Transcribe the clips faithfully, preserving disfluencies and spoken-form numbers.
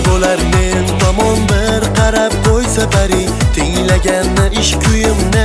bo'lar men tomon bir qarab qo'ysa bari tinglaganni ish kuyimni.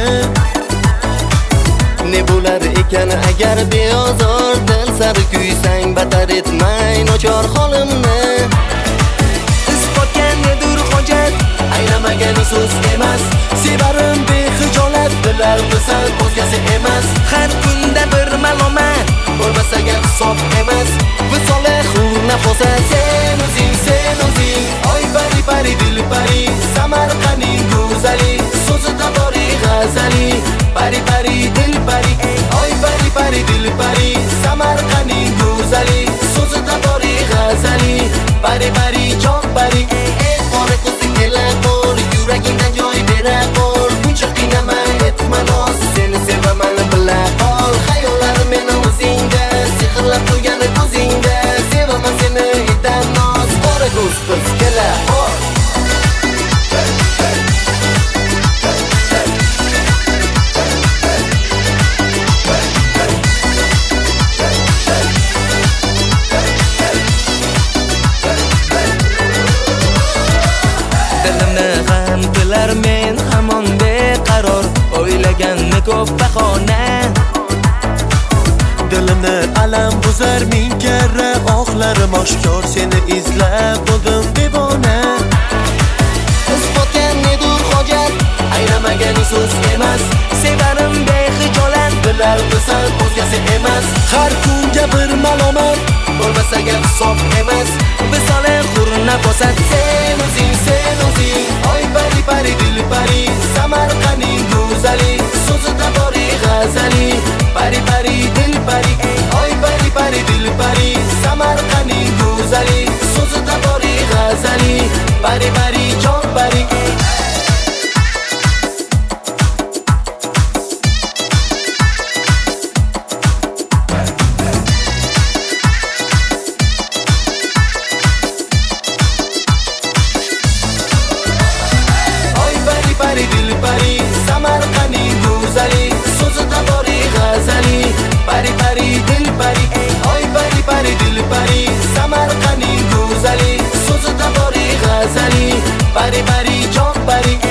Ne bo'lar ekan agar beozor dil sari kuysang batar etmay nochor holimni. Isbotga nedir hojat aynamagan so'z emas, sevarim behijolat bilar bisan o'zgasi emas. Har kunda bir malomat bo'lmasa gap hisob emas. Visole hur nafosat Sen o'zing sen o'zing oy bari bari dil bari Samarqandning go'zali so'zida bori g'azali bari bari dil bari oy bari bari dil bari Samarqandning go'zali so'zida bori g'azali bari bari jon bari qora ko'zing kelak bor yuragingdan joy berak bor. Buncha qiynamay etma noz seni sevaman bila qol. Xayollar meni o'zingda sehrlab qo'ygan ko'zingda sevaman seni etan noz. Qora ko'z qiz kelak bor. Dilimni ham tilar men hamon beqaror o'ylaganni ko'p bahona. Dilimni alam buzar ming karra oqlarim oshkor seni izlab bo'ldim devona. Isbotga nedir hojat Aynamagan so'z emas, sevarim behijolat bilar bisan o'zgasi emas. Har kunga bir malomat bo'lmasa gap hisob emas. Visole hur nafosat sen o'zing sen o'zing oy bari bari dil bari Samarqandning go'zali so'zida bori g'azali bari bari dil bari oy bari bari dil bari Samarqandning go'zali so'zida bori g'azali bari bari jon bari. Bari dil bari Samarqandning go'zali so'zida bori g'azali bari bari dil bari oy bari bari dil bari Samarqandning go'zali so'zida bori g'azali bari bari jon bari.